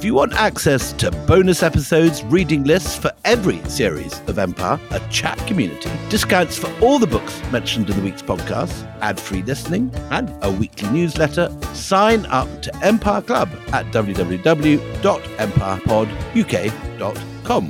If you want access to bonus episodes, reading lists for every series of Empire, a chat community, discounts for all the books mentioned in the week's podcast, ad-free listening, and a weekly newsletter, sign up to Empire Club at www.empirepoduk.com.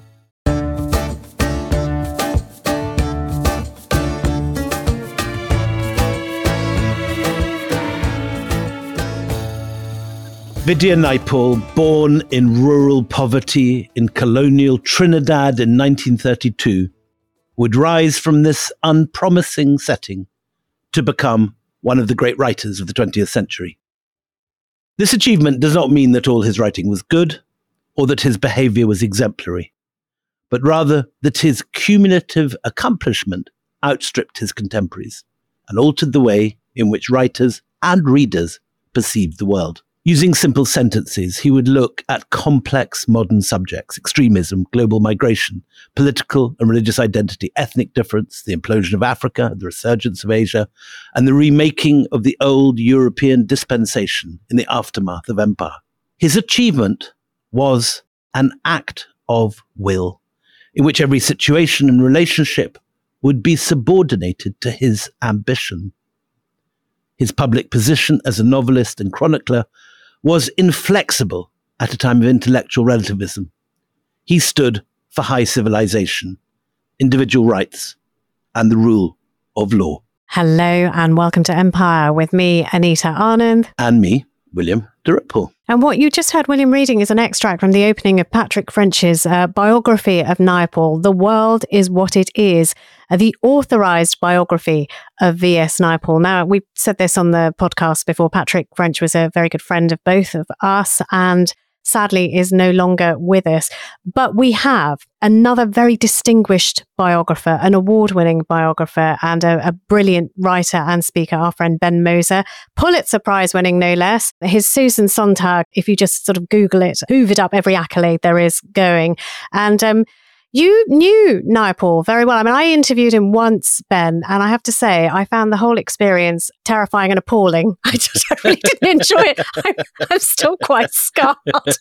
Vidya Naipaul, born in rural poverty in colonial Trinidad in 1932, would rise from this unpromising setting to become one of the great writers of the 20th century. This achievement does not mean that all his writing was good or that his behavior was exemplary, but rather that his cumulative accomplishment outstripped his contemporaries and altered the way in which writers and readers perceived the world. Using simple sentences, he would look at complex modern subjects: extremism, global migration, political and religious identity, ethnic difference, the implosion of Africa, the resurgence of Asia, and the remaking of the old European dispensation in the aftermath of empire. His achievement was an act of will, in which every situation and relationship would be subordinated to his ambition. His public position as a novelist and chronicler was inflexible at a time of intellectual relativism. He stood for high civilization, individual rights, and the rule of law. Hello and welcome to Empire with me, Anita Anand. And me, William de Ripoll. And what you just heard William reading is an extract from the opening of Patrick French's biography of Naipaul, The World is What It Is, the authorized biography of V.S. Naipaul. Now, we've said this on the podcast before. Patrick French was a very good friend of both of us and sadly is no longer with us. But we have another very distinguished biographer, an award-winning biographer and a brilliant writer and speaker, our friend Ben Moser, Pulitzer Prize winning no less. His Susan Sontag, if you just sort of Google it, hoovered up every accolade there is going. And you knew Naipaul very well. I mean, I interviewed him once, Ben, and I have to say, I found the whole experience terrifying and appalling. I really didn't enjoy it. I'm still quite scarred.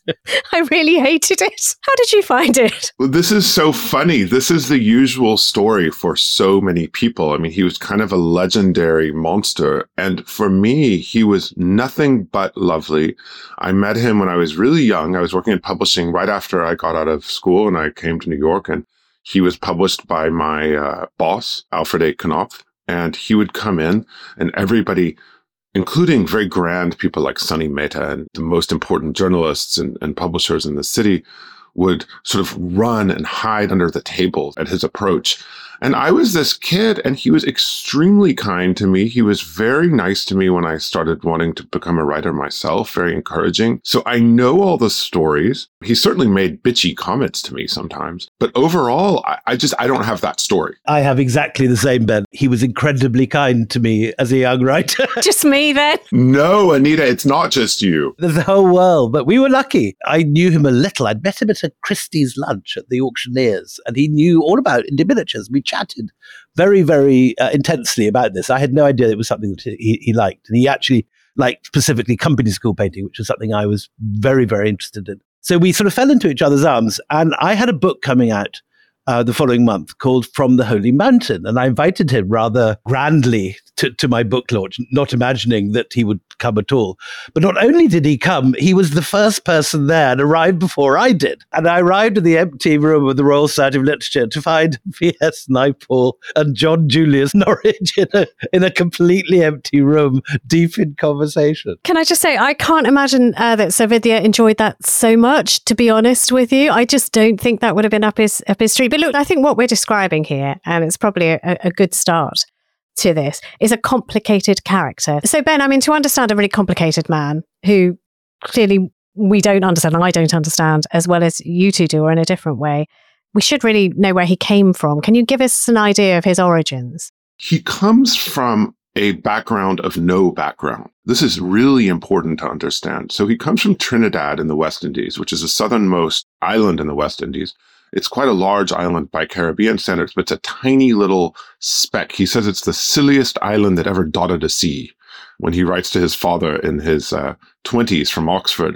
I really hated it. How did you find it? Well, this is so funny. This is the usual story for so many people. I mean, he was kind of a legendary monster. And for me, he was nothing but lovely. I met him when I was really young. I was working in publishing right after I got out of school and I came to New York. And he was published by my boss, Alfred A. Knopf, and he would come in and everybody, including very grand people like Sonny Mehta and the most important journalists and publishers in the city, would sort of run and hide under the table at his approach. And I was this kid, and he was extremely kind to me. He was very nice to me when I started wanting to become a writer myself, very encouraging. So I know all the stories. He certainly made bitchy comments to me sometimes. But overall, I don't have that story. I have exactly the same, Ben. He was incredibly kind to me as a young writer. Just me then? No, Anita, it's not just you. There's the whole world, but we were lucky. I knew him a little. I'd met him at a Christie's lunch at the Auctioneers, and he knew all about India miniatures. We chatted very, very intensely about this. I had no idea it was something that he liked. And he actually liked specifically company school painting, which was something I was very, very interested in. So we sort of fell into each other's arms. And I had a book coming out the following month called From the Holy Mountain. And I invited him rather grandly to my book launch, not imagining that he would come at all. But not only did he come, he was the first person there and arrived before I did. And I arrived in the empty room of the Royal Society of Literature to find V.S. Naipaul and John Julius Norwich in a completely empty room, deep in conversation. Can I just say, I can't imagine that Sir Vidya enjoyed that so much, to be honest with you. I just don't think that would have been up his street. But look, I think what we're describing here, and it's probably a good start to this, is a complicated character. So Ben, I mean, to understand a really complicated man who clearly we don't understand, and I don't understand as well as you two do, or in a different way, we should really know where he came from. Can you give us an idea of his origins? He comes from a background of no background. This is really important to understand. So he comes from Trinidad in the West Indies, which is the southernmost island in the West Indies. It's quite a large island by Caribbean standards, but it's a tiny little speck. He says it's the silliest island that ever dotted a sea when he writes to his father in his 20s from Oxford.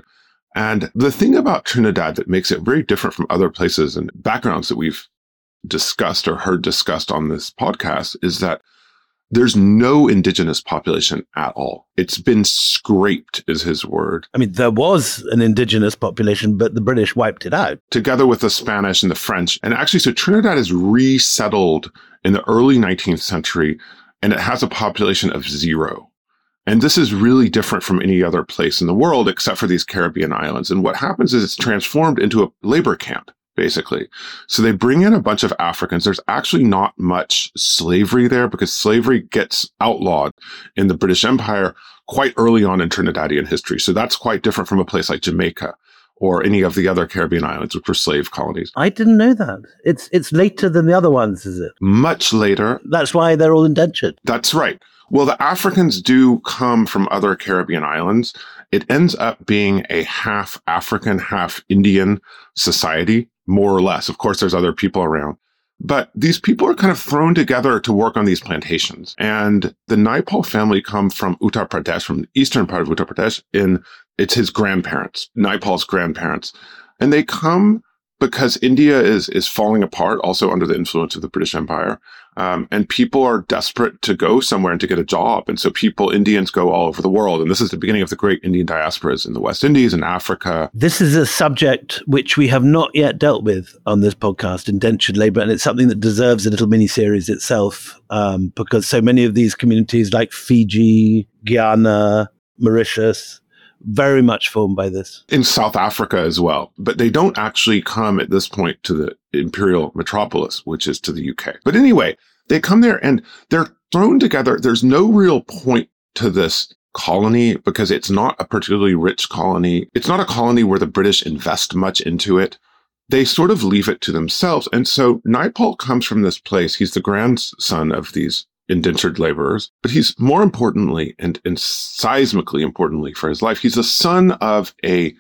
And the thing about Trinidad that makes it very different from other places and backgrounds that we've discussed or heard discussed on this podcast is that there's no indigenous population at all. It's been scraped, is his word. I mean, there was an indigenous population, but the British wiped it out. Together with the Spanish and the French. And actually, so Trinidad is resettled in the early 19th century, and it has a population of 0. And this is really different from any other place in the world, except for these Caribbean islands. And what happens is it's transformed into a labor camp, basically. So they bring in a bunch of Africans. There's actually not much slavery there because slavery gets outlawed in the British Empire quite early on in Trinidadian history. So that's quite different from a place like Jamaica or any of the other Caribbean islands, which were slave colonies. I didn't know that. It's later than the other ones, is it? Much later. That's why they're all indentured. That's right. Well, the Africans do come from other Caribbean islands. It ends up being a half African, half Indian society, more or less. Of course, there's other people around. But these people are kind of thrown together to work on these plantations. And the Naipaul family come from Uttar Pradesh, from the eastern part of Uttar Pradesh. It's his grandparents, Naipaul's grandparents. And they come because India is falling apart, also under the influence of the British Empire. And people are desperate to go somewhere and to get a job. And so Indians go all over the world. And this is the beginning of the great Indian diasporas in the West Indies and Africa. This is a subject which we have not yet dealt with on this podcast, indentured labor. And it's something that deserves a little mini-series itself, because so many of these communities like Fiji, Guyana, Mauritius, very much formed by this. In South Africa as well. But they don't actually come at this point to the imperial metropolis, which is to the UK. But anyway, they come there and they're thrown together. There's no real point to this colony because it's not a particularly rich colony. It's not a colony where the British invest much into it. They sort of leave it to themselves. And so Naipaul comes from this place. He's the grandson of these indentured laborers, but he's more importantly and seismically importantly for his life, he's the son of a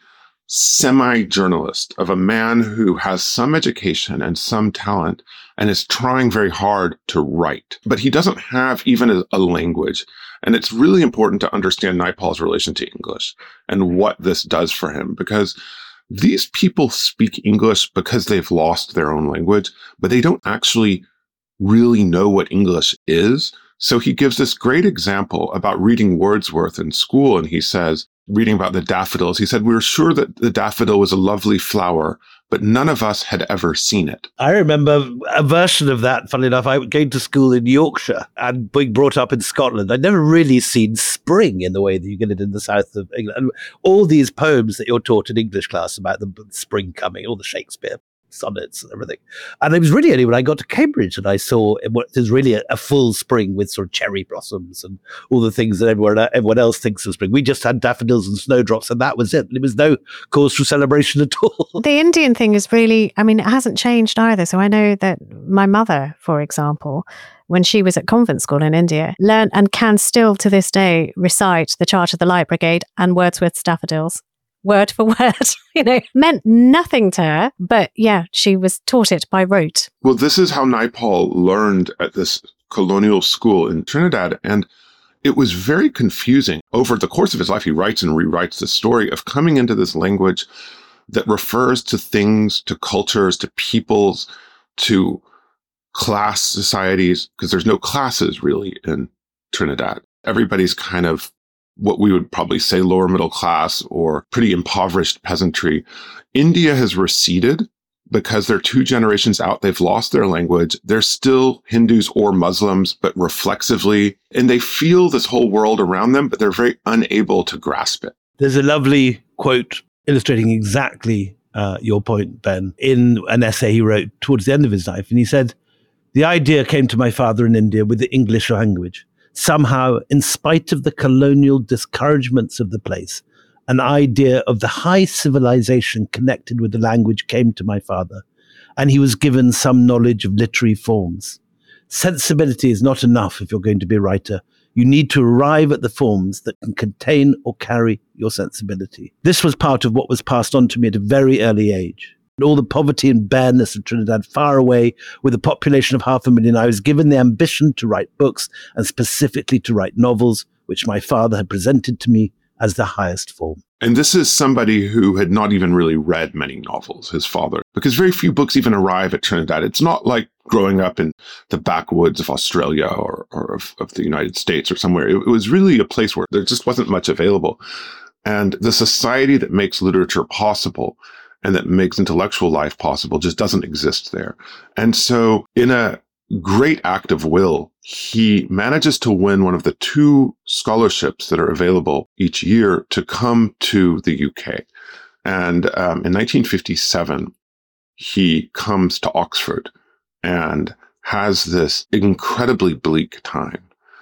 semi-journalist, of a man who has some education and some talent and is trying very hard to write. But he doesn't have even a language. And it's really important to understand Naipaul's relation to English and what this does for him, because these people speak English because they've lost their own language, but they don't actually really know what English is. So he gives this great example about reading Wordsworth in school. And he says, reading about the daffodils, he said, we were sure that the daffodil was a lovely flower, but none of us had ever seen it. I remember a version of that, funnily enough. I came to school in Yorkshire and being brought up in Scotland. I'd never really seen spring in the way that you get it in the south of England. And all these poems that you're taught in English class about the spring coming, all the Shakespeare sonnets and everything. And it was really only when I got to Cambridge that I saw what is really a full spring with sort of cherry blossoms and all the things that everyone else thinks of spring. We just had daffodils and snowdrops and that was it. There was no cause for celebration at all. The Indian thing is really, it hasn't changed either. So I know that my mother, for example, when she was at convent school in India, learned and can still to this day recite the Chart of the Light Brigade and Wordsworth's Daffodils. Word for word, meant nothing to her. But yeah, she was taught it by rote. Well, this is how Naipaul learned at this colonial school in Trinidad. And it was very confusing. Over the course of his life, he writes and rewrites the story of coming into this language that refers to things, to cultures, to peoples, to class societies, because there's no classes really in Trinidad. Everybody's kind of what we would probably say lower middle class or pretty impoverished peasantry. India has receded because they're 2 generations out. They've lost their language. They're still Hindus or Muslims, but reflexively, and they feel this whole world around them, but they're very unable to grasp it. There's a lovely quote illustrating exactly your point, Ben, in an essay he wrote towards the end of his life. And he said, "The idea came to my father in India with the English language. Somehow, in spite of the colonial discouragements of the place, an idea of the high civilization connected with the language came to my father, and he was given some knowledge of literary forms. Sensibility is not enough if you're going to be a writer. You need to arrive at the forms that can contain or carry your sensibility." This was part of what was passed on to me at a very early age. All the poverty and bareness of Trinidad, far away, with a population of 500,000, I was given the ambition to write books and specifically to write novels, which my father had presented to me as the highest form. And this is somebody who had not even really read many novels, his father, because very few books even arrive at Trinidad. It's not like growing up in the backwoods of Australia or of the United States or somewhere. It was really a place where there just wasn't much available. And the society that makes literature possible and that makes intellectual life possible just doesn't exist there. And so in a great act of will, he manages to win one of the 2 scholarships that are available each year to come to the UK. And in 1957, he comes to Oxford and has this incredibly bleak time,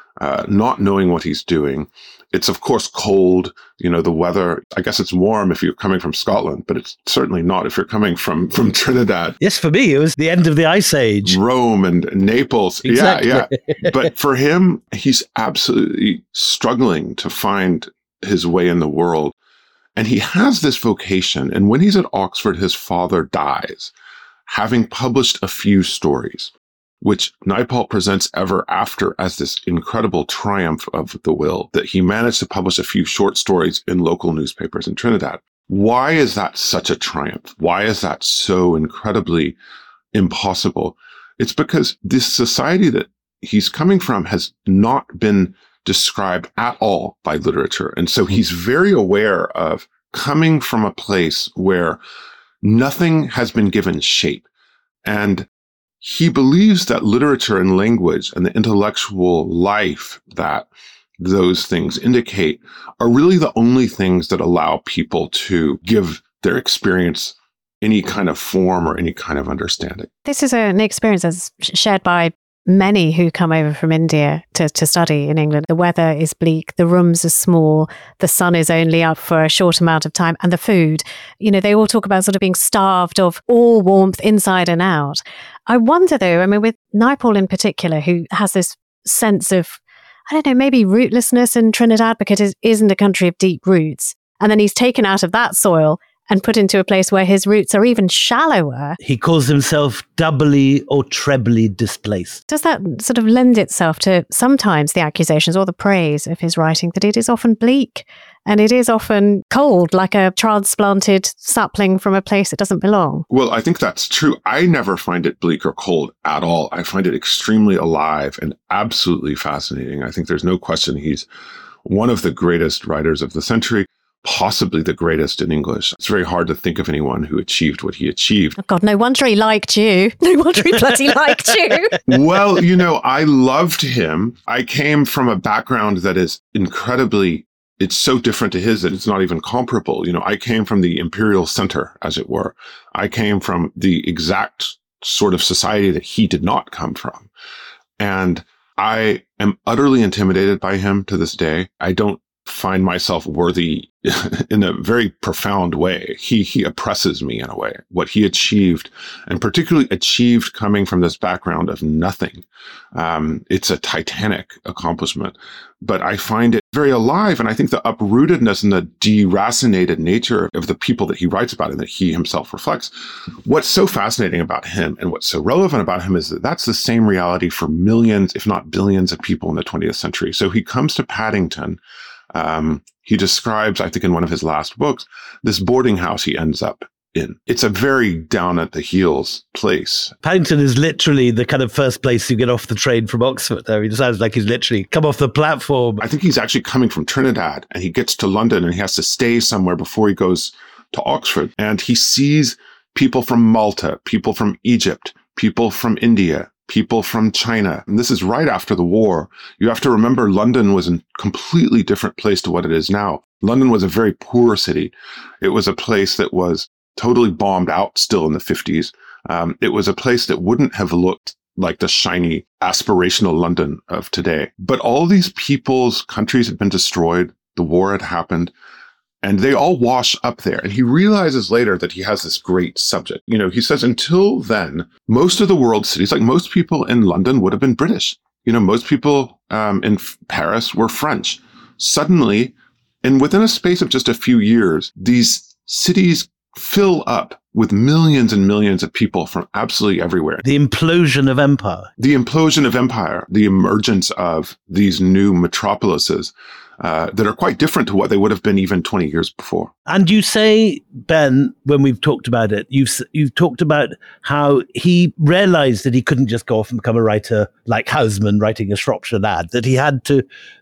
not knowing what he's doing. It's, of course, cold. The weather, I guess it's warm if you're coming from Scotland, but it's certainly not if you're coming from Trinidad. Yes, for me, it was the end of the Ice Age. Rome and Naples. Exactly. Yeah. But for him, he's absolutely struggling to find his way in the world. And he has this vocation. And when he's at Oxford, his father dies, having published a few stories, which Naipaul presents ever after as this incredible triumph of the will, that he managed to publish a few short stories in local newspapers in Trinidad. Why is that such a triumph? Why is that so incredibly impossible? It's because this society that he's coming from has not been described at all by literature. And so he's very aware of coming from a place where nothing has been given shape. And he believes that literature and language and the intellectual life that those things indicate are really the only things that allow people to give their experience any kind of form or any kind of understanding. This is an experience that's shared by many who come over from India to study in England. The weather is bleak, the rooms are small, the sun is only up for a short amount of time, and the food, they all talk about sort of being starved of all warmth inside and out. I wonder though, with Naipaul in particular, who has this sense of, I don't know, maybe rootlessness in Trinidad because it isn't a country of deep roots. And then he's taken out of that soil and put into a place where his roots are even shallower. He calls himself doubly or trebly displaced. Does that sort of lend itself to sometimes the accusations or the praise of his writing that it is often bleak and it is often cold, like a transplanted sapling from a place that doesn't belong? Well, I think that's true. I never find it bleak or cold at all. I find it extremely alive and absolutely fascinating. I think there's no question he's one of the greatest writers of the century. Possibly the greatest in English. It's very hard to think of anyone who achieved what he achieved. Oh God, no wonder he liked you. No wonder he bloody liked you. Well, I loved him. I came from a background that is incredibly, it's so different to his that it's not even comparable. I came from the imperial center, as it were. I came from the exact sort of society that he did not come from. And I am utterly intimidated by him to this day. I don't find myself worthy in a very profound way. He oppresses me in a way. What he achieved, and particularly achieved coming from this background of nothing, it's a titanic accomplishment. But I find it very alive, and I think the uprootedness and the deracinated nature of the people that he writes about and that he himself reflects. What's so fascinating about him and what's so relevant about him is that that's the same reality for millions, if not billions, of people in the 20th century. So he comes to Paddington. He describes, I think in one of his last books, this boarding house he ends up in. It's a very down at the heels place. Paddington is literally the kind of first place you get off the train from Oxford. I mean, it sounds like he's literally come off the platform. I think he's actually coming from Trinidad, and he gets to London and he has to stay somewhere before he goes to Oxford. And he sees people from Malta, people from Egypt, people from India, people from China. And this is right after the war. You have to remember London was a completely different place to what it is now. London was a very poor city. It was a place that was totally bombed out still in the 50s. It was a place that wouldn't have looked like the shiny, aspirational London of today. But all these people's countries had been destroyed. The war had happened. And they all wash up there. And he realizes later that he has this great subject. He says, until then, most of the world's cities, like most people in London would have been British. Most people in Paris were French. Suddenly, and within a space of just a few years, these cities fill up with millions and millions of people from absolutely everywhere. The implosion of empire. The implosion of empire, the emergence of these new metropolises that are quite different to what they would have been even 20 years before. And you say, Ben, when we've talked about it, you've talked about how he realized that he couldn't just go off and become a writer like Housman writing a Shropshire Lad, that he had to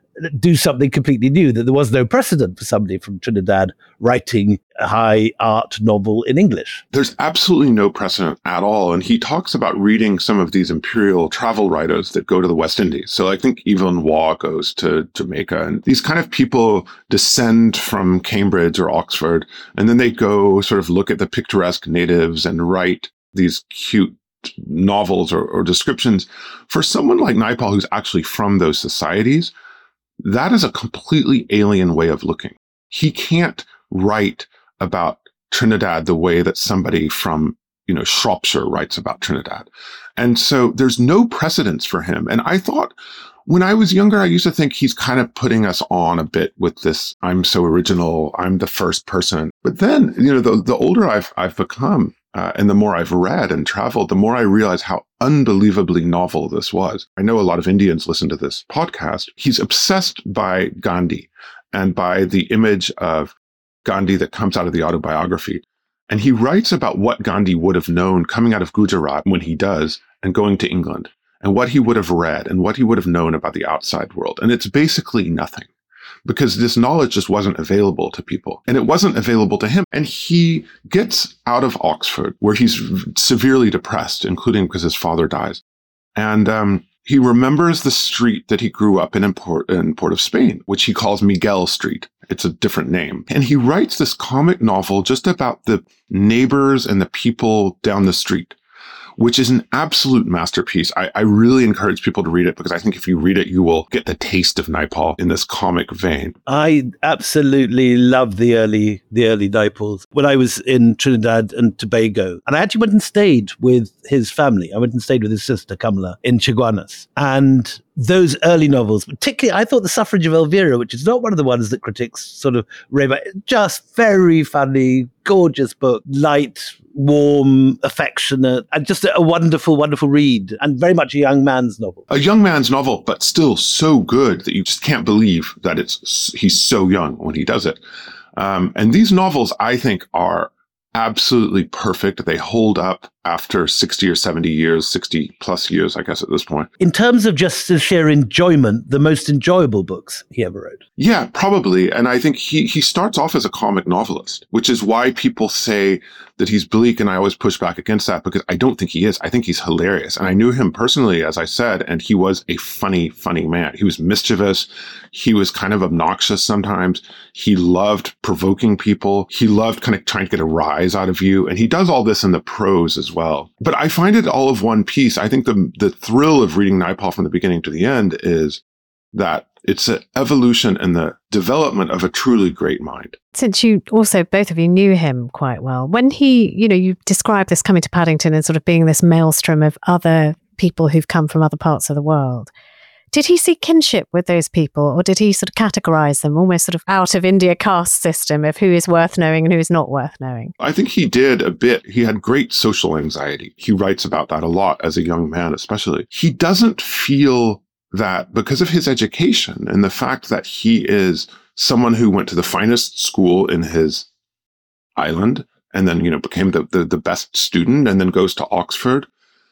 do something completely new, that there was no precedent for somebody from Trinidad writing a high art novel in English. There's absolutely no precedent at all. And he talks about reading some of these imperial travel writers that go to the West Indies. So I think Evelyn Waugh goes to Jamaica, and these kind of people descend from Cambridge or Oxford, and then they go sort of look at the picturesque natives and write these cute novels or descriptions. For someone like Naipaul, who's actually from those societies, that is a completely alien way of looking. He can't write about Trinidad the way that somebody from, Shropshire writes about Trinidad. And so there's no precedence for him. And I thought when I was younger, I used to think he's kind of putting us on a bit with this, I'm so original, I'm the first person. But then, the older I've become, and the more I've read and traveled, the more I realize how unbelievably novel this was. I know a lot of Indians listen to this podcast. He's obsessed by Gandhi and by the image of Gandhi that comes out of the autobiography. And he writes about what Gandhi would have known coming out of Gujarat when he does and going to England, and what he would have read and what he would have known about the outside world. And it's basically nothing, because this knowledge just wasn't available to people, and it wasn't available to him. And he gets out of Oxford, where he's severely depressed, including because his father dies. And he remembers the street that he grew up in Port of Spain, which he calls Miguel Street. It's a different name. And he writes this comic novel just about the neighbors and the people down the street, which is an absolute masterpiece. I really encourage people to read it, because I think if you read it, you will get the taste of Naipaul in this comic vein. I absolutely love the early Naipauls. When I was in Trinidad and Tobago, and I actually went and stayed with his family. I went and stayed with his sister, Kamala, in Chaguanas. And those early novels, particularly, I thought The Suffrage of Elvira, which is not one of the ones that critics sort of rave about, just very funny, gorgeous book, light, warm, affectionate, and just a wonderful, wonderful read, and very much a young man's novel. A young man's novel, but still so good that you just can't believe that he's so young when he does it. And these novels, I think, are absolutely perfect. They hold up after 60 or 70 years, 60 plus years, I guess, at this point. In terms of just the sheer enjoyment, the most enjoyable books he ever wrote. Yeah, probably. And I think he starts off as a comic novelist, which is why people say that he's bleak. And I always push back against that, because I don't think he is. I think he's hilarious. And I knew him personally, as I said, and he was a funny, funny man. He was mischievous. He was kind of obnoxious sometimes. He loved provoking people. He loved kind of trying to get a rise out of you. And he does all this in the prose as well. But I find it all of one piece. I think the thrill of reading Naipaul from the beginning to the end is that it's an evolution and the development of a truly great mind. Since you also, both of you, knew him quite well, when you described this coming to Paddington as sort of being this maelstrom of other people who've come from other parts of the world, did he see kinship with those people, or did he sort of categorize them almost sort of out of India caste system of who is worth knowing and who is not worth knowing? I think he did a bit. He had great social anxiety. He writes about that a lot as a young man, especially. He doesn't feel that because of his education and the fact that he is someone who went to the finest school in his island and then, became the best student and then goes to Oxford.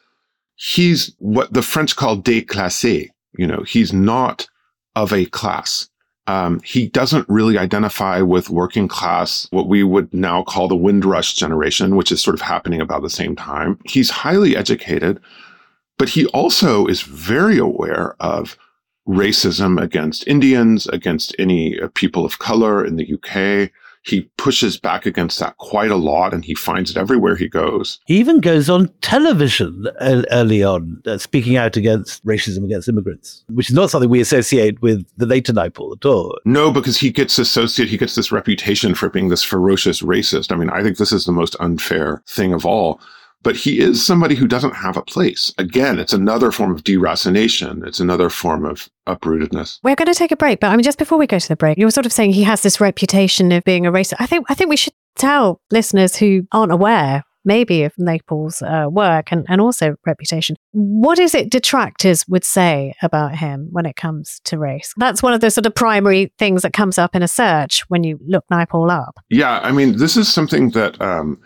He's what the French call déclassé. He's not of a class. He doesn't really identify with working class, what we would now call the Windrush generation, which is sort of happening about the same time. He's highly educated, but he also is very aware of racism against Indians, against any people of color in the UK. He pushes back against that quite a lot, and he finds it everywhere he goes. He even goes on television early on, speaking out against racism against immigrants, which is not something we associate with the later Naipaul at all. No, because he gets this reputation for being this ferocious racist. I mean, I think this is the most unfair thing of all. But he is somebody who doesn't have a place. Again, it's another form of deracination. It's another form of uprootedness. We're going to take a break, but just before we go to the break, you were sort of saying he has this reputation of being a racist. I think we should tell listeners who aren't aware maybe of Naipaul's work and also reputation. What is it detractors would say about him when it comes to race? That's one of the sort of primary things that comes up in a search when you look Naipaul up. Yeah, I mean, this is something that,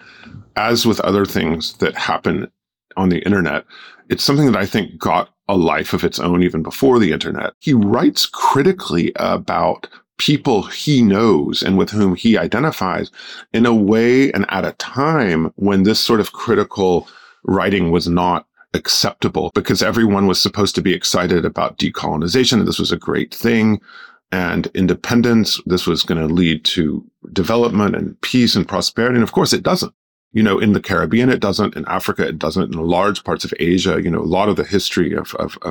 as with other things that happen on the internet, it's something that I think got a life of its own even before the internet. He writes critically about people he knows and with whom he identifies in a way and at a time when this sort of critical writing was not acceptable, because everyone was supposed to be excited about decolonization, and this was a great thing, and independence. This was going to lead to development and peace and prosperity. And of course, it doesn't. You know, in the Caribbean, it doesn't. In Africa, it doesn't. In large parts of Asia, you know, a lot of the history of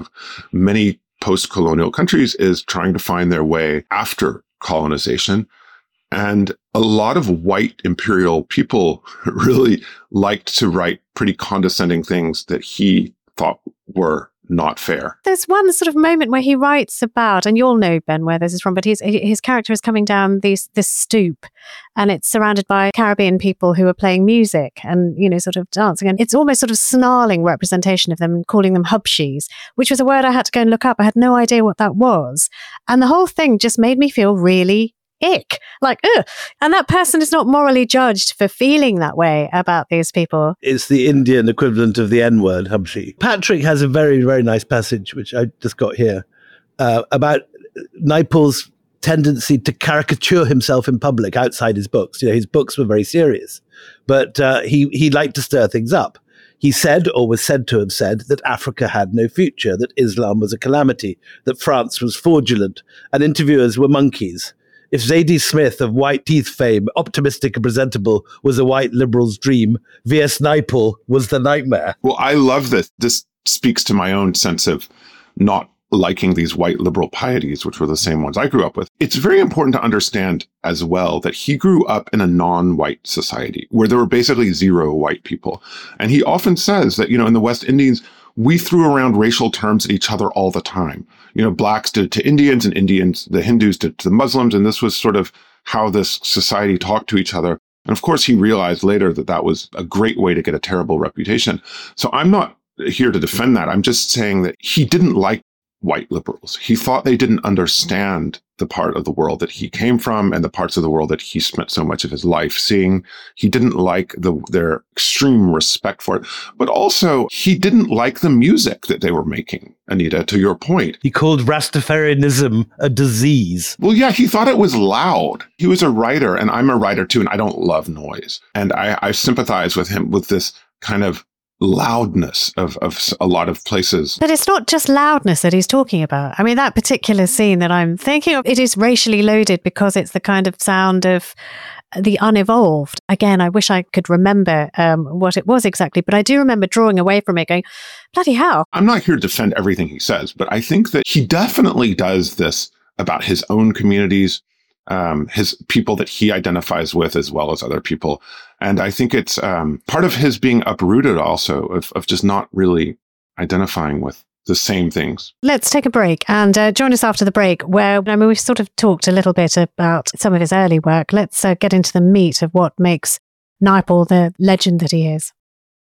many post-colonial countries is trying to find their way after colonization. And a lot of white imperial people really liked to write pretty condescending things that he thought were not fair. There's one sort of moment where he writes about, and you'll know, Ben, where this is from, but his character is coming down this stoop, and it's surrounded by Caribbean people who are playing music and, you know, sort of dancing. And it's almost sort of snarling representation of them, calling them hubshis, which was a word I had to go and look up. I had no idea what that was. And the whole thing just made me feel really ick, like, ugh. And that person is not morally judged for feeling that way about these people. It's the Indian equivalent of the N-word, hubshi. Patrick has a very, very nice passage, which I just got here, about Naipaul's tendency to caricature himself in public outside his books. You know, his books were very serious, but he liked to stir things up. He said, or was said to have said, that Africa had no future, that Islam was a calamity, that France was fraudulent, and interviewers were monkeys. If Zadie Smith of White Teeth fame, optimistic and presentable, was a white liberal's dream, V.S. Naipaul was the nightmare. Well, I love this. This speaks to my own sense of not liking these white liberal pieties, which were the same ones I grew up with. It's very important to understand as well that he grew up in a non-white society where there were basically zero white people. And he often says that, you know, in the West Indies, we threw around racial terms at each other all the time. You know, blacks did it to Indians, and Indians, the Hindus did it to the Muslims. And this was sort of how this society talked to each other. And of course, he realized later that that was a great way to get a terrible reputation. So I'm not here to defend that. I'm just saying that he didn't like white liberals. He thought they didn't understand the part of the world that he came from and the parts of the world that he spent so much of his life seeing. He didn't like their extreme respect for it, but also he didn't like the music that they were making, Anita, to your point. He called Rastafarianism a disease. Well, yeah, he thought it was loud. He was a writer, and I'm a writer too, and I don't love noise. And I sympathize with him with this kind of loudness of a lot of places. But it's not just loudness that he's talking about. I mean, that particular scene that I'm thinking of, it is racially loaded because it's the kind of sound of the unevolved. Again, I wish I could remember what it was exactly, but I do remember drawing away from it going, bloody hell. I'm not here to defend everything he says, but I think that he definitely does this about his own communities, his people that he identifies with, as well as other people. And I think it's part of his being uprooted also of just not really identifying with the same things. Let's take a break and join us after the break where, I mean, we've sort of talked a little bit about some of his early work. Let's get into the meat of what makes Naipaul the legend that he is.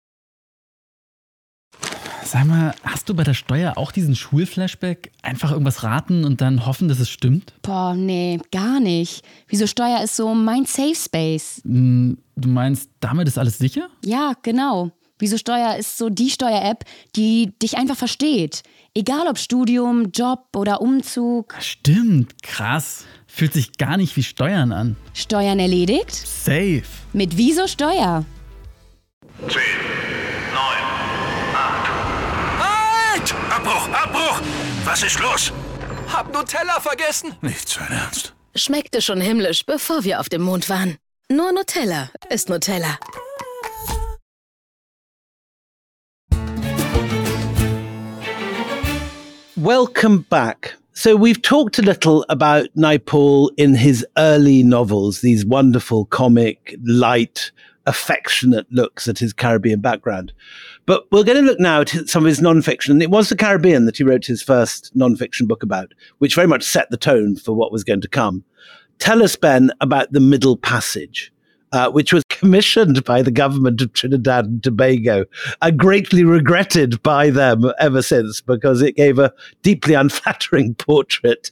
Sag mal, hast du bei der Steuer auch diesen Schulflashback? Einfach irgendwas raten und dann hoffen, dass es stimmt? Boah, nee, gar nicht. Wieso Steuer ist so mein Safe Space? Du meinst, damit ist alles sicher? Ja, genau. Wieso Steuer ist so die Steuer-App, die dich einfach versteht. Egal ob Studium, Job oder Umzug. Stimmt, krass. Fühlt sich gar nicht wie Steuern an. Steuern erledigt? Safe. Mit Wieso Steuer? 10, 9, 8. Halt! Abbruch! Was ist los? Hab Nutella vergessen. Nicht sein Ernst. Schmeckte schon himmlisch, bevor wir auf dem Mond waren. Nur Nutella ist Nutella. Welcome back. So we've talked a little about Naipaul in his early novels, these wonderful comic, light, affectionate looks at his Caribbean background. But we're going to look now at some of his nonfiction. And it was the Caribbean that he wrote his first nonfiction book about, which very much set the tone for what was going to come. Tell us, Ben, about The Middle Passage. which was commissioned by the government of Trinidad and Tobago, and greatly regretted by them ever since, because it gave a deeply unflattering portrait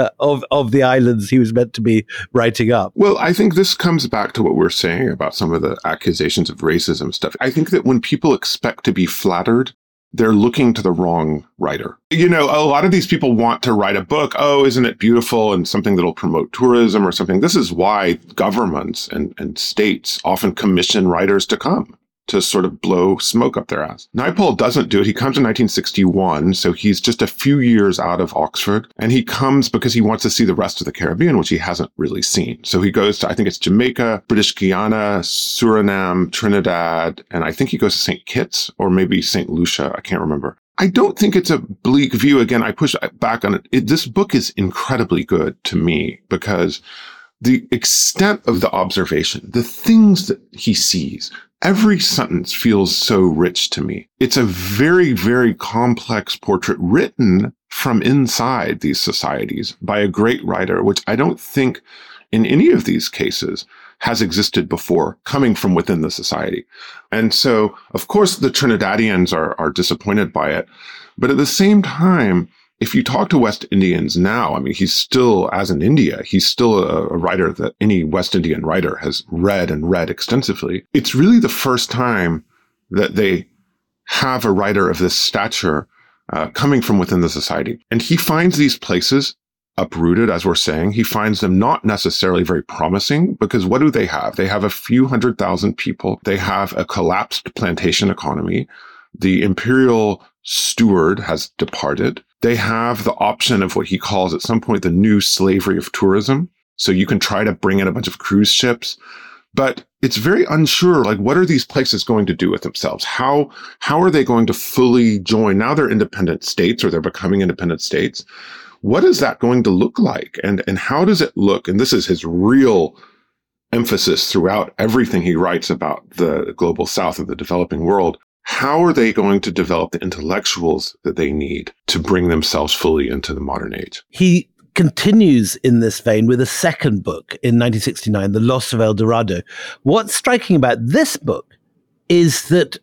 of the islands he was meant to be writing up. Well, I think this comes back to what we're saying about some of the accusations of racism stuff. I think that when people expect to be flattered, they're looking to the wrong writer. You know, a lot of these people want to write a book. Oh, isn't it beautiful? And something that'll promote tourism or something. This is why governments and states often commission writers to come to sort of blow smoke up their ass. Naipaul doesn't do it. He comes in 1961, so he's just a few years out of Oxford. And he comes because he wants to see the rest of the Caribbean, which he hasn't really seen. So he goes to, I think it's Jamaica, British Guiana, Suriname, Trinidad, and I think he goes to St. Kitts or maybe St. Lucia. I can't remember. I don't think it's a bleak view. Again, I push back on it. This book is incredibly good to me because the extent of the observation, the things that he sees, every sentence feels so rich to me. It's a very, very complex portrait written from inside these societies by a great writer, which I don't think in any of these cases has existed before, coming from within the society. And so, of course, the Trinidadians are disappointed by it. But at the same time, if you talk to West Indians now, I mean, he's still, as in India, he's still a writer that any West Indian writer has read and read extensively. It's really the first time that they have a writer of this stature coming from within the society. And he finds these places uprooted, as we're saying. He finds them not necessarily very promising, because what do they have? They have a few 100,000 people. They have a collapsed plantation economy. The imperial steward has departed. They have the option of what he calls at some point the new slavery of tourism. So you can try to bring in a bunch of cruise ships, but it's very unsure, like, what are these places going to do with themselves? How are they going to fully join? Now they're independent states, or they're becoming independent states. What is that going to look like? And how does it look? And this is his real emphasis throughout everything he writes about the global South and the developing world. How are they going to develop the intellectuals that they need to bring themselves fully into the modern age? He continues in this vein with a second book in 1969, The Loss of El Dorado. What's striking about this book is that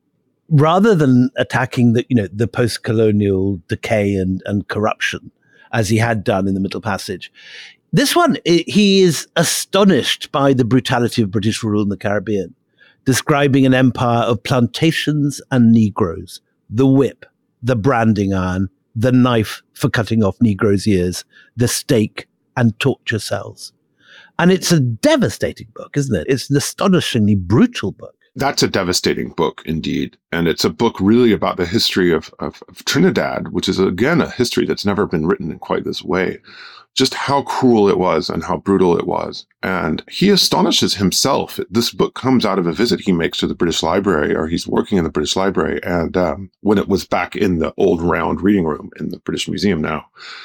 rather than attacking the post-colonial decay and corruption, as he had done in The Middle Passage, this one, he is astonished by the brutality of British rule in the Caribbean, describing an empire of plantations and Negroes, the whip, the branding iron, the knife for cutting off Negroes' ears, the stake and torture cells. And it's a devastating book, isn't it? It's an astonishingly brutal book. That's a devastating book indeed. And it's a book really about the history of Trinidad, which is, again, a history that's never been written in quite this way. Just how cruel it was and how brutal it was. And he astonishes himself. This book comes out of a visit he makes to the British Library, or he's working in the British Library. And when it was back in the old round reading room in the British Museum now.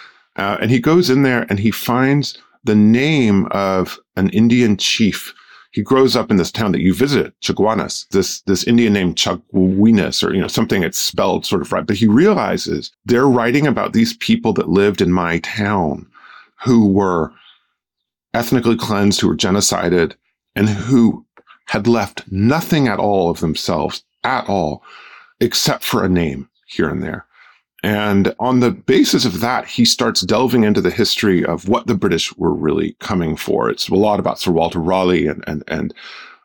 And he goes in there and he finds the name of an Indian chief. He grows up in this town that you visited, Chaguanas, this Indian name Chaguinas, or something it's spelled sort of right. But he realizes they're writing about these people that lived in my town, who were ethnically cleansed, who were genocided, and who had left nothing at all of themselves at all, except for a name here and there. And on the basis of that, he starts delving into the history of what the British were really coming for. It's a lot about Sir Walter Raleigh and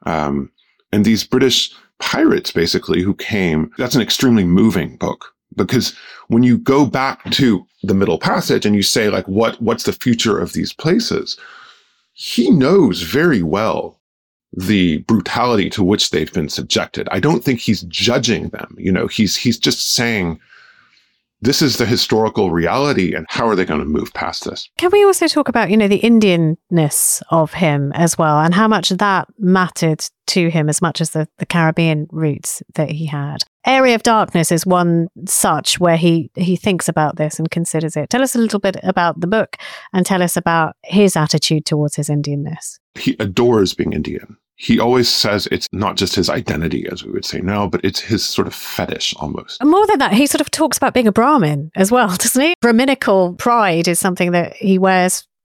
these British pirates, basically, who came. That's an extremely moving book, because when you go back to the Middle Passage and you say, like, what's the future of these places? He knows very well the brutality to which they've been subjected. I don't think he's judging them. He's just saying, this is the historical reality, and how are they going to move past this? Can we also talk about, the Indianness of him as well, and how much that mattered to him as much as the Caribbean roots that he had? Area of Darkness is one such where he thinks about this and considers it. Tell us a little bit about the book and tell us about his attitude towards his Indianness. He adores being Indian. He always says it's not just his identity, as we would say now, but it's his sort of fetish almost. And more than that, he sort of talks about being a Brahmin as well, doesn't he? Brahminical pride is something that he wears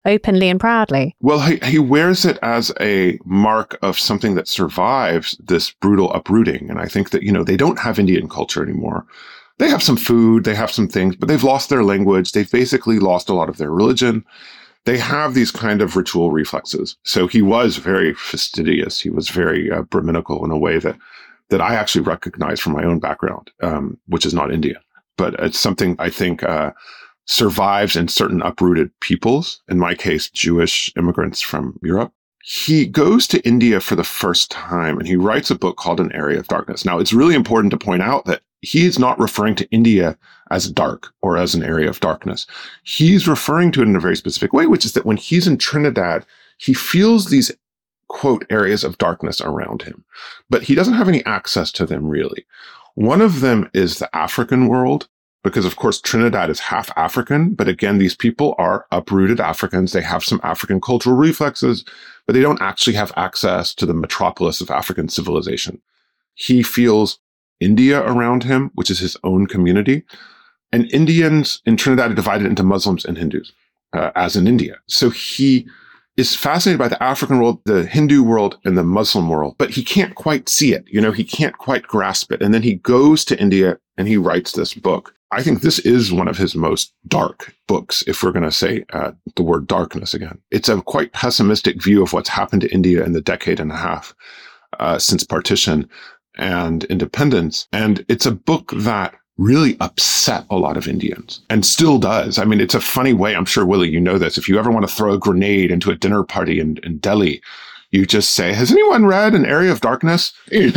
openly and proudly. Well, he wears it as a mark of something that survives this brutal uprooting. And I think that, they don't have Indian culture anymore. They have some food, they have some things, but they've lost their language. They've basically lost a lot of their religion. They have these kind of ritual reflexes. So he was very fastidious. He was very Brahminical in a way that I actually recognize from my own background, which is not Indian. But it's something I think survives in certain uprooted peoples, in my case, Jewish immigrants from Europe. He goes to India for the first time and he writes a book called An Area of Darkness. Now, it's really important to point out that he is not referring to India as dark or as an area of darkness. He's referring to it in a very specific way, which is that when he's in Trinidad, he feels these, quote, areas of darkness around him, but he doesn't have any access to them really. One of them is the African world, because of course Trinidad is half African, but again, these people are uprooted Africans. They have some African cultural reflexes, but they don't actually have access to the metropolis of African civilization. He feels India around him, which is his own community. And Indians in Trinidad are divided into Muslims and Hindus, as in India. So he is fascinated by the African world, the Hindu world, and the Muslim world, but he can't quite see it. He can't quite grasp it. And then he goes to India and he writes this book. I think this is one of his most dark books, if we're going to say the word darkness again. It's a quite pessimistic view of what's happened to India in the decade and a half since partition and independence. And it's a book that really upset a lot of Indians and still does. I mean, it's a funny way. I'm sure, Willie, you know this. If you ever want to throw a grenade into a dinner party in Delhi, you just say, has anyone read An Area of Darkness?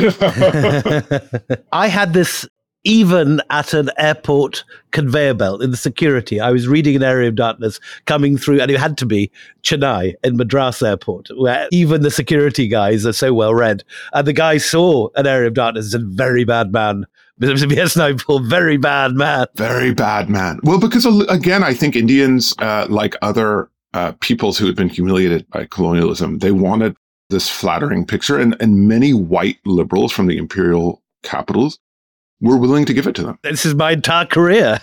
I had this even at an airport conveyor belt in the security. I was reading An Area of Darkness coming through, and it had to be Chennai in Madras Airport, where even the security guys are so well read. And the guy saw An Area of Darkness and said, very bad man. V.S. Naipaul, very bad man. Very bad man. Well, because again, I think Indians, like other peoples who had been humiliated by colonialism, they wanted this flattering picture, and many white liberals from the imperial capitals were willing to give it to them. This is my entire career.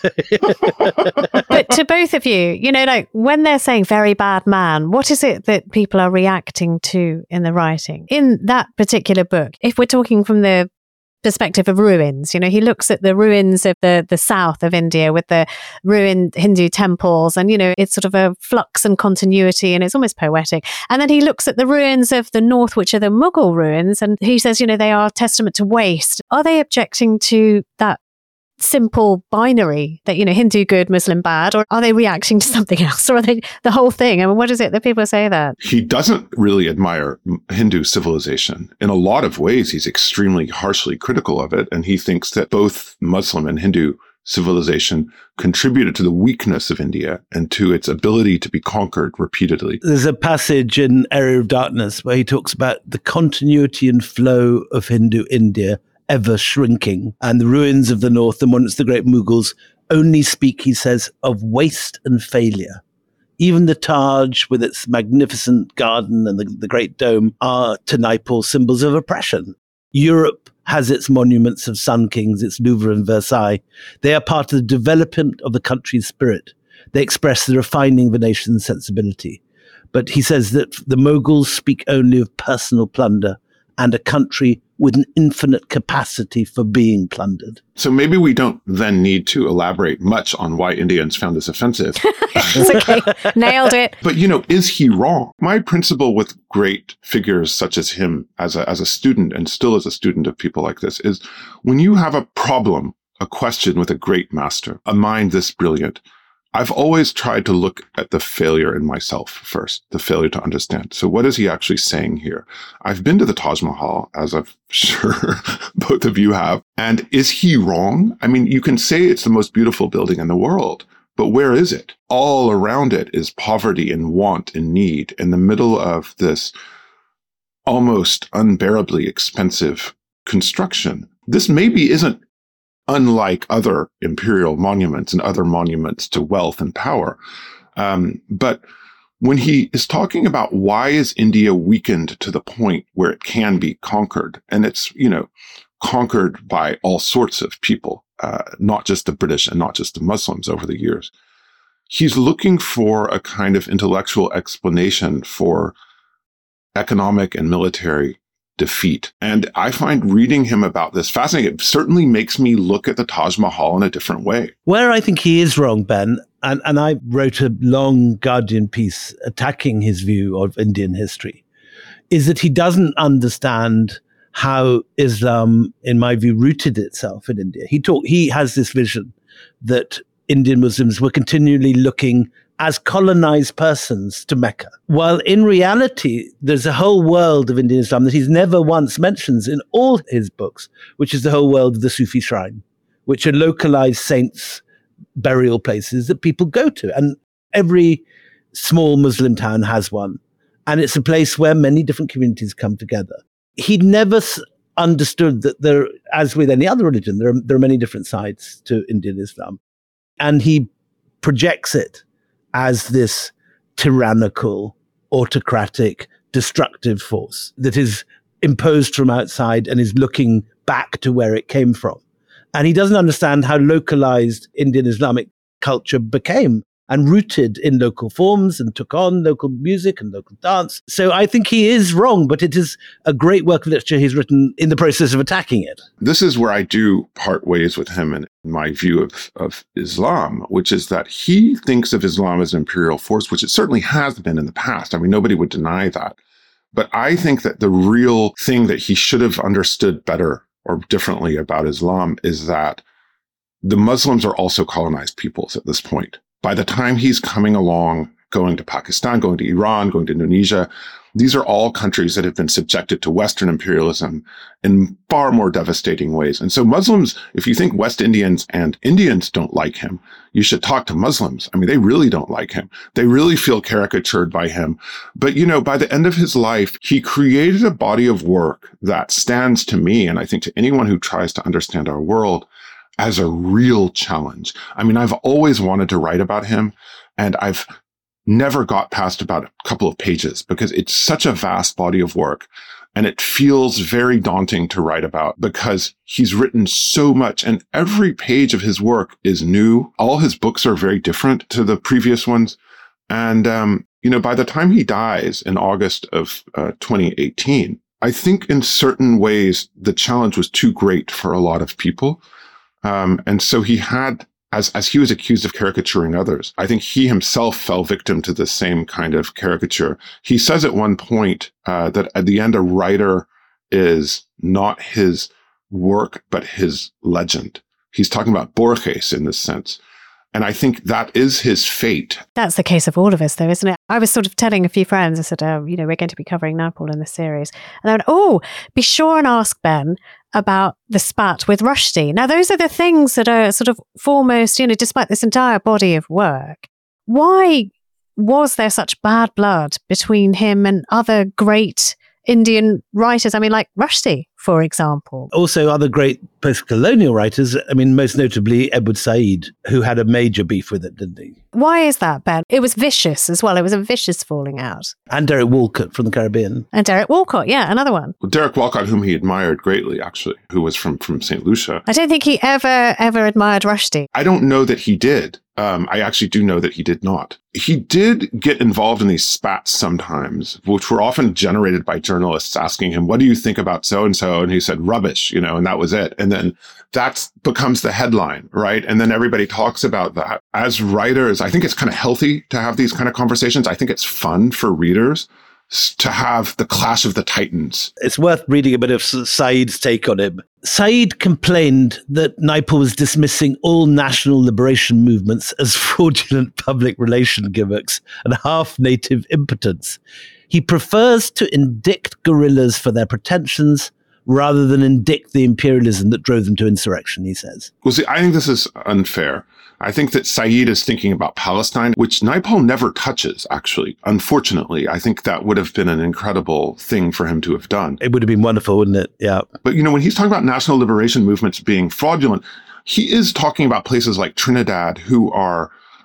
But to both of you, like when they're saying very bad man, what is it that people are reacting to in the writing? In that particular book, if we're talking from the perspective of ruins, he looks at the ruins of the south of India with the ruined Hindu temples, and it's sort of a flux and continuity, and it's almost poetic. And then he looks at the ruins of the north, which are the Mughal ruins, and he says, they are testament to waste. Are they objecting to that simple binary that, Hindu good, Muslim bad, or are they reacting to something else, or are they the whole thing? I mean, what is it that people say that? He doesn't really admire Hindu civilization. In a lot of ways, he's extremely harshly critical of it, and he thinks that both Muslim and Hindu civilization contributed to the weakness of India and to its ability to be conquered repeatedly. There's a passage in Area of Darkness where he talks about the continuity and flow of Hindu India ever shrinking, and the ruins of the north amongst the great Mughals only speak, he says, of waste and failure. Even the Taj with its magnificent garden and the great dome are to Naipaul symbols of oppression. Europe has its monuments of sun kings, its Louvre and Versailles. They are part of the development of the country's spirit. They express the refining of a nation's sensibility. But he says that the Mughals speak only of personal plunder and a country with an infinite capacity for being plundered. So maybe we don't then need to elaborate much on why Indians found this offensive. It's okay. Nailed it. But, is he wrong? My principle with great figures such as him as a student, and still as a student of people like this, is when you have a problem, a question with a great master, a mind this brilliant, I've always tried to look at the failure in myself first, the failure to understand. So what is he actually saying here? I've been to the Taj Mahal, as I'm sure both of you have. And is he wrong? I mean, you can say it's the most beautiful building in the world, but where is it? All around it is poverty and want and need in the middle of this almost unbearably expensive construction. This maybe isn't unlike other imperial monuments and other monuments to wealth and power. But when he is talking about why is India weakened to the point where it can be conquered, and it's, conquered by all sorts of people, not just the British and not just the Muslims over the years, he's looking for a kind of intellectual explanation for economic and military defeat. And I find reading him about this fascinating. It certainly makes me look at the Taj Mahal in a different way. Where I think he is wrong, Ben, and I wrote a long Guardian piece attacking his view of Indian history, is that he doesn't understand how Islam, in my view, rooted itself in India. He has this vision that Indian Muslims were continually looking as colonized persons to Mecca, while in reality, there's a whole world of Indian Islam that he's never once mentions in all his books, which is the whole world of the Sufi shrine, which are localized saints' burial places that people go to. And every small Muslim town has one. And it's a place where many different communities come together. He never understood that there, as with any other religion, there are many different sides to Indian Islam. And he projects it as this tyrannical, autocratic, destructive force that is imposed from outside and is looking back to where it came from. And he doesn't understand how localized Indian Islamic culture became and rooted in local forms and took on local music and local dance. So I think he is wrong, but it is a great work of literature he's written in the process of attacking it. This is where I do part ways with him in my view of Islam, which is that he thinks of Islam as an imperial force, which it certainly has been in the past. I mean, nobody would deny that. But I think that the real thing that he should have understood better or differently about Islam is that the Muslims are also colonized peoples at this point. By the time he's coming along, going to Pakistan, going to Iran, going to Indonesia, these are all countries that have been subjected to Western imperialism in far more devastating ways. And so Muslims, if you think West Indians and Indians don't like him, you should talk to Muslims. I mean, they really don't like him. They really feel caricatured by him. But, by the end of his life, he created a body of work that stands to me, and I think to anyone who tries to understand our world, as a real challenge. I mean, I've always wanted to write about him, and I've never got past about a couple of pages because it's such a vast body of work, and it feels very daunting to write about because he's written so much, and every page of his work is new. All his books are very different to the previous ones. And, by the time he dies in August of 2018, I think in certain ways, the challenge was too great for a lot of people. And so he had, as he was accused of caricaturing others, I think he himself fell victim to the same kind of caricature. He says at one point that at the end, a writer is not his work, but his legend. He's talking about Borges in this sense. And I think that is his fate. That's the case of all of us, though, isn't it? I was sort of telling a few friends, I said, we're going to be covering Naipaul in this series. And they went, be sure and ask Ben about the spat with Rushdie. Now, those are the things that are sort of foremost, despite this entire body of work. Why was there such bad blood between him and other great Indian writers? I mean, like Rushdie, for example. Also, other great post-colonial writers, I mean, most notably Edward Said, who had a major beef with it, didn't he? Why is that, Ben? It was vicious as well. It was a vicious falling out. And Derek Walcott from the Caribbean. And Derek Walcott, yeah, another one. Well, Derek Walcott, whom he admired greatly, actually, who was from St. Lucia. I don't think he ever admired Rushdie. I don't know that he did. I actually do know that he did not. He did get involved in these spats sometimes, which were often generated by journalists asking him, what do you think about so-and-so? And he said, rubbish, and that was it. And then that becomes the headline, right? And then everybody talks about that. As writers, I think it's kind of healthy to have these kind of conversations. I think it's fun for readers to have the clash of the titans. It's worth reading a bit of Said's take on him. Said complained that Naipaul was dismissing all national liberation movements as fraudulent public relation gimmicks and half-native impotence. He prefers to indict guerrillas for their pretensions rather than indict the imperialism that drove them to insurrection, he says. Well, see, I think this is unfair. I think that Said is thinking about Palestine, which Naipaul never touches, actually. Unfortunately, I think that would have been an incredible thing for him to have done. It would have been wonderful, wouldn't it? Yeah. But, when he's talking about national liberation movements being fraudulent, he is talking about places like Trinidad who are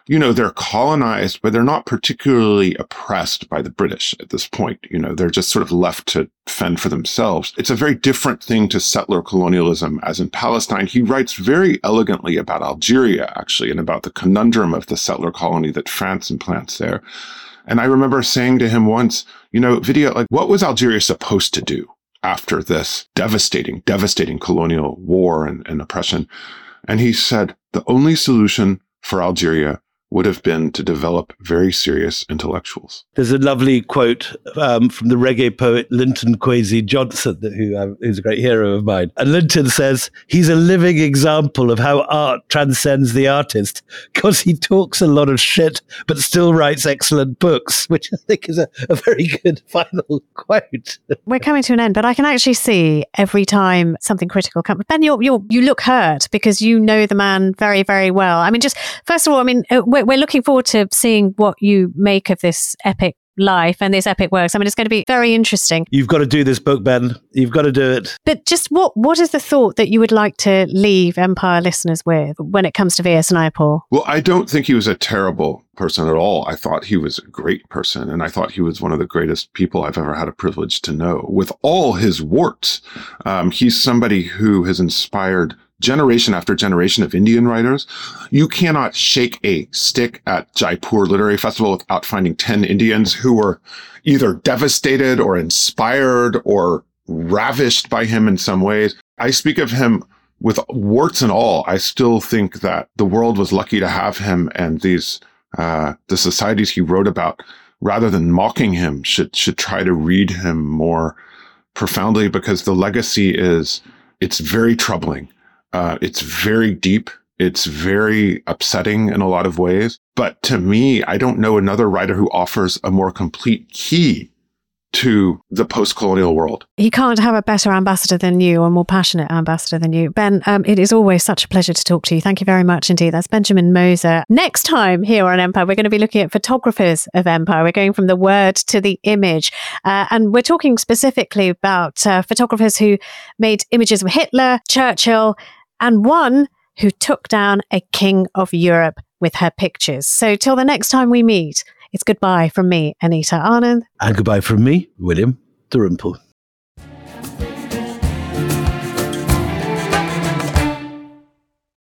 they're colonized, but they're not particularly oppressed by the British at this point. They're just sort of left to fend for themselves. It's a very different thing to settler colonialism, as in Palestine. He writes very elegantly about Algeria, actually, and about the conundrum of the settler colony that France implants there. And I remember saying to him once, Vidya, like, what was Algeria supposed to do after this devastating colonial war and oppression? And he said, the only solution for Algeria would have been to develop very serious intellectuals. There's a lovely quote from the reggae poet Linton Kwesi Johnson, who's a great hero of mine. And Linton says, he's a living example of how art transcends the artist, because he talks a lot of shit, but still writes excellent books, which I think is a very good final quote. We're coming to an end, but I can actually see every time something critical comes. Ben, you look hurt because you know the man very, very well. I mean, just first of all, we're looking forward to seeing what you make of this epic life and these epic works. I mean, it's going to be very interesting. You've got to do this book, Ben. You've got to do it. But just what is the thought that you would like to leave Empire listeners with when it comes to V.S. Naipaul? Well, I don't think he was a terrible person at all. I thought he was a great person, and I thought he was one of the greatest people I've ever had a privilege to know. With all his warts, he's somebody who has inspired generation after generation of Indian writers. You cannot shake a stick at Jaipur Literary Festival without finding 10 Indians who were either devastated or inspired or ravished by him in some ways. I speak of him with warts and all. I still think that the world was lucky to have him, and these the societies he wrote about, rather than mocking him, should try to read him more profoundly, because the legacy it's very troubling. It's very deep. It's very upsetting in a lot of ways. But to me, I don't know another writer who offers a more complete key to the post-colonial world. He can't have a better ambassador than you, or a more passionate ambassador than you. Ben, it is always such a pleasure to talk to you. Thank you very much indeed. That's Benjamin Moser. Next time here on Empire, we're going to be looking at photographers of Empire. We're going from the word to the image. And we're talking specifically about photographers who made images of Hitler, Churchill, and one who took down a king of Europe with her pictures. So till the next time we meet, it's goodbye from me, Anita Anand. And goodbye from me, William Dalrymple.